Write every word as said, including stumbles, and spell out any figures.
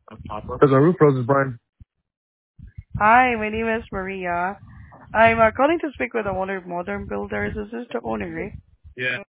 Because our roof rose is Brian. Hi, my name is Maria. I'm uh, calling to speak with the owner of Modern Builders. This is the owner, right?